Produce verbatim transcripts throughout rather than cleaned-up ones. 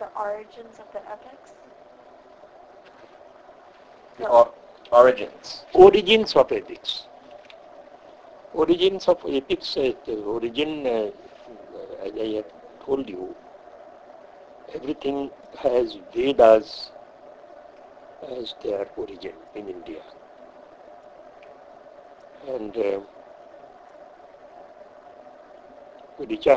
the origins of the epics? The or- origins. Origins of epics. Origins of epics, uh, the origin, uh, as I have told you, everything has Vedas as their origin in India. And uh, Richa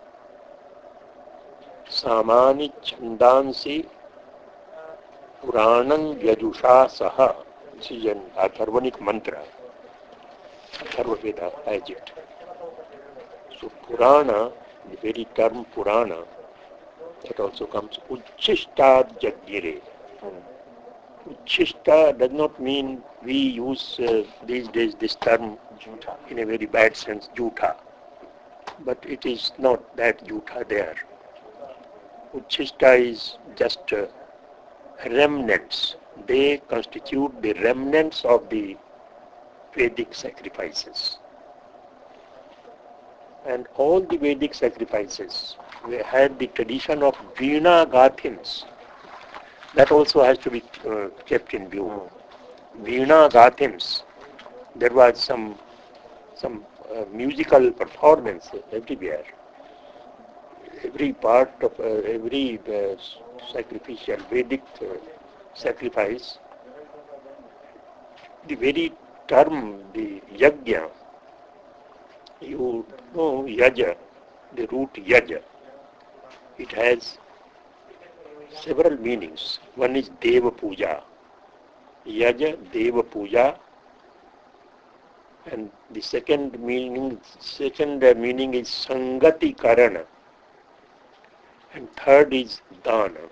Samani Chandansi Puranam Yajusha Saha. This is an Atharvanic mantra. Atharva Veda has it. So Purana, the very term Purana, that also comes Uchishta Jagire. Uchishta does not mean we use uh, these days this term Juta. in a very bad sense, Juta. But it is not that Juta there. Uchishta is just uh, remnants. They constitute the remnants of the Vedic sacrifices. And all the Vedic sacrifices, we had the tradition of Veena Gathins. That also has to be uh, kept in view. Veena Gathins, there was some some uh, musical performance everywhere. Every part of uh, every uh, sacrificial Vedic uh, sacrifice, the very term, the yajna, you know yaja, the root yaja, it has several meanings. One is Deva Puja. Yaja, Deva Puja. And the second meaning, second uh, meaning is Sangati Karana. And third is Dana.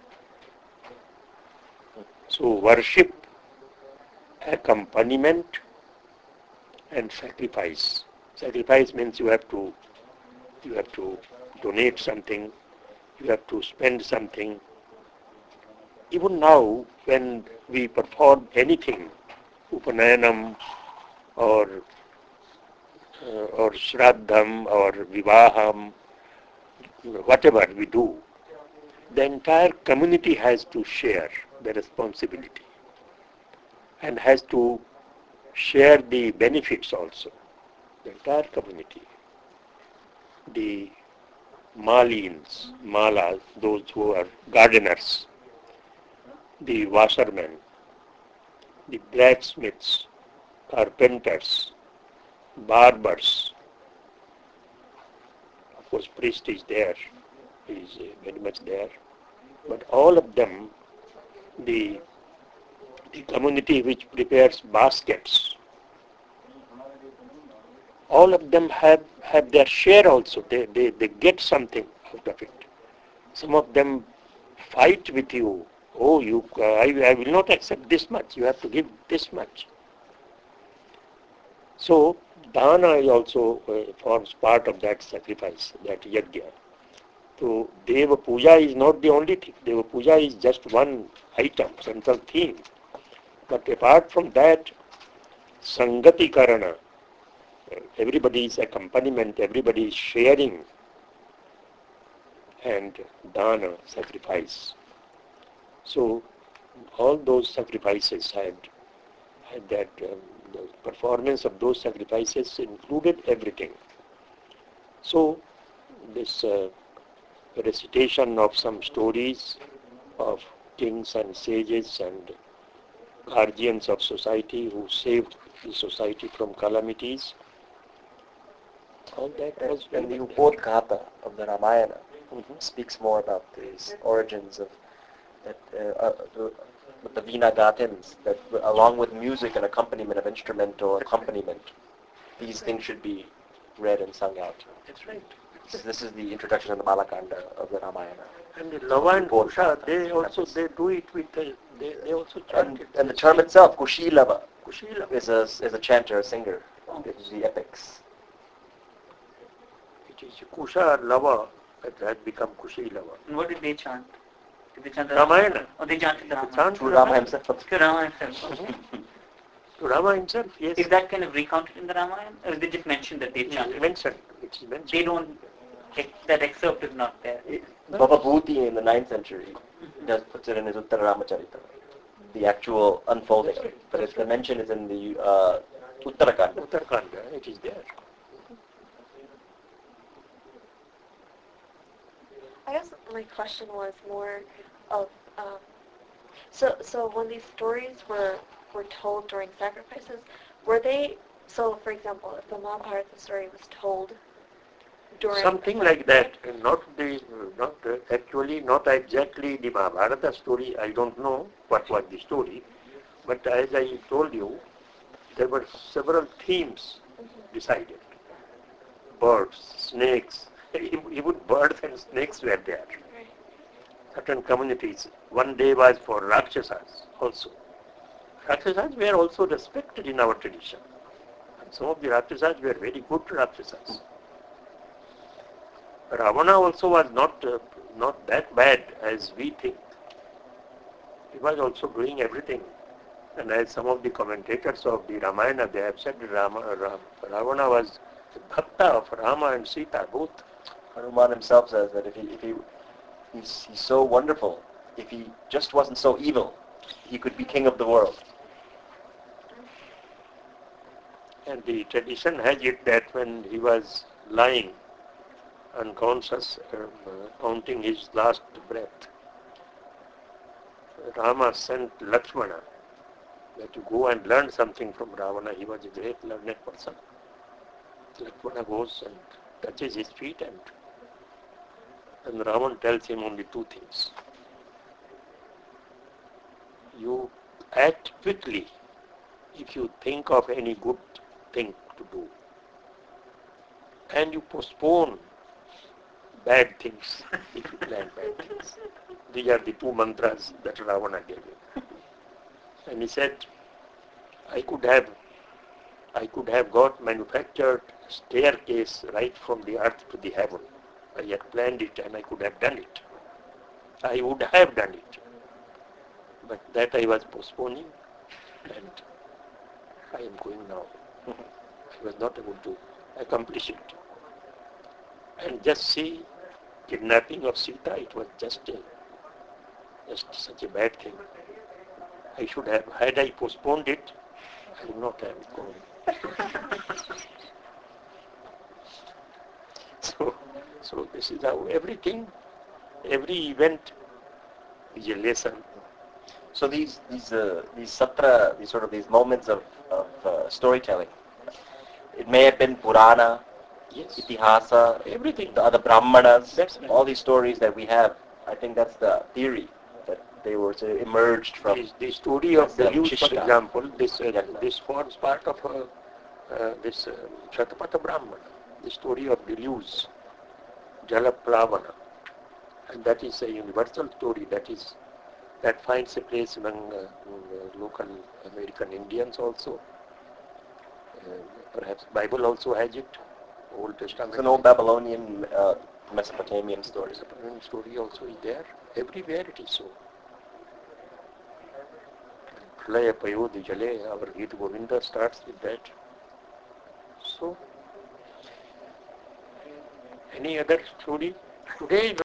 So worship, accompaniment, and sacrifice. Sacrifice means you have to, you have to donate something, you have to spend something. Even now, when we perform anything, Upanayanam or uh, or Shraddham or Vivaham, whatever we do, the entire community has to share the responsibility and has to share the benefits also. The entire community. The Malins, Malas, those who are gardeners, the washermen, the blacksmiths, carpenters, barbers. Of course, priest is there, he is uh, very much there. But all of them, the, the community which prepares baskets, all of them have, have their share also. They, they, they get something out of it. Some of them fight with you. Oh, you, uh, I, I will not accept this much. You have to give this much. So, dana is also uh, forms part of that sacrifice, that yajna. So, Deva Puja is not the only thing. Deva Puja is just one item, central theme. But apart from that, Sangati Karana, everybody's accompaniment, everybody is sharing, and dana, sacrifice. So all those sacrifices had, had that, um, the performance of those sacrifices included everything. So this uh, recitation of some stories of kings and sages and guardians of society who saved the society from calamities, all that was... And the Upodghata of the Ramayana mm-hmm. speaks more about these origins of that, uh, uh, the, with the Veena Gatins, that along with music and accompaniment of instrumental accompaniment, these things should be read and sung out. That's right. This, this is the introduction of the Balakanda of the Ramayana. And the Lava and Kusha, they also they do it with the, they, they also chant And, it. and the term itself, Kushilava, Kushila. is a, is a chanter, a singer. It is the epics. It is Kusha Lava that has become Kushilava. And what did they chant? Did they chant the Ramayana. Oh, they chanted the They Ramayana. chant Through Rama himself. To Rama himself. Mhm. To Rama himself, yes. Is that kind of recounted in the Ramayana? Or is they just mentioned that they It is chanted? mentioned. It is mentioned. They don't that excerpt is not there. Baba Bhuti in the ninth century does puts it in his Uttara Ramacharita, the actual unfolding of it. But if the mention is in the uh, Uttarakanda. Uttarakanda, it is there. I guess my question was more of, um, so so when these stories were were told during sacrifices, were they, so for example, if the Mahabharata story was told during Something like that, not the, not uh, actually, not exactly the Mahabharata story, I don't know what was the story, but as I told you, there were several themes decided. Birds, snakes, even birds and snakes were there. Certain communities. One day was for Rakshasas also. Rakshasas were also respected in our tradition. And some of the Rakshasas were very good Rakshasas. Ravana also was not uh, not that bad as we think. He was also doing everything. And as some of the commentators of the Ramayana, they have said Rama, Ra- Ravana was the bhakta of Rama and Sita, both. Hanuman himself says that if he, if he he's, he's so wonderful, if he just wasn't so evil, he could be king of the world. And the tradition has it that when he was lying unconscious, uh, counting his last breath, Rama sent Lakshmana that you go and learn something from Ravana. He was a great learned person. Lakshmana goes and touches his feet, and and Ravan tells him only two things. You act quickly if you think of any good thing to do, and you postpone bad things if you plan bad things. These are the two mantras that Ravana gave him. And he said, I could have I could have got manufactured staircase right from the earth to the heaven. I had planned it and I could have done it. I would have done it. But that I was postponing, and I am going now. I was not able to accomplish it. And just see, kidnapping of Sita, it was just a, just such a bad thing. I should have, had I postponed it, I would not have gone. so, so this is how everything, every event is a lesson. So these these uh, these satra, these sort of these moments of of uh, storytelling, it may have been Purana, Yes. Itihasa, Everything. the other Brahmanas, That's right. all these stories that we have. I think that's the theory that they were sort of emerged from. Is the story of Yes, deluge, for Shishta. example, this uh, Yeah. this forms part of uh, uh, this uh, Shatapatha Brahmana, the story of deluge, Jalaplavana, and that is a universal story that is that finds a place among uh, uh, local American Indians also. Uh, perhaps Bible also has it, Old Testament. It's an old Babylonian, uh, Mesopotamian story. Mesopotamian story also is there. Everywhere it is so. Pralaya Payodi Jale, our Gita Govinda starts with that. So, any other story? Today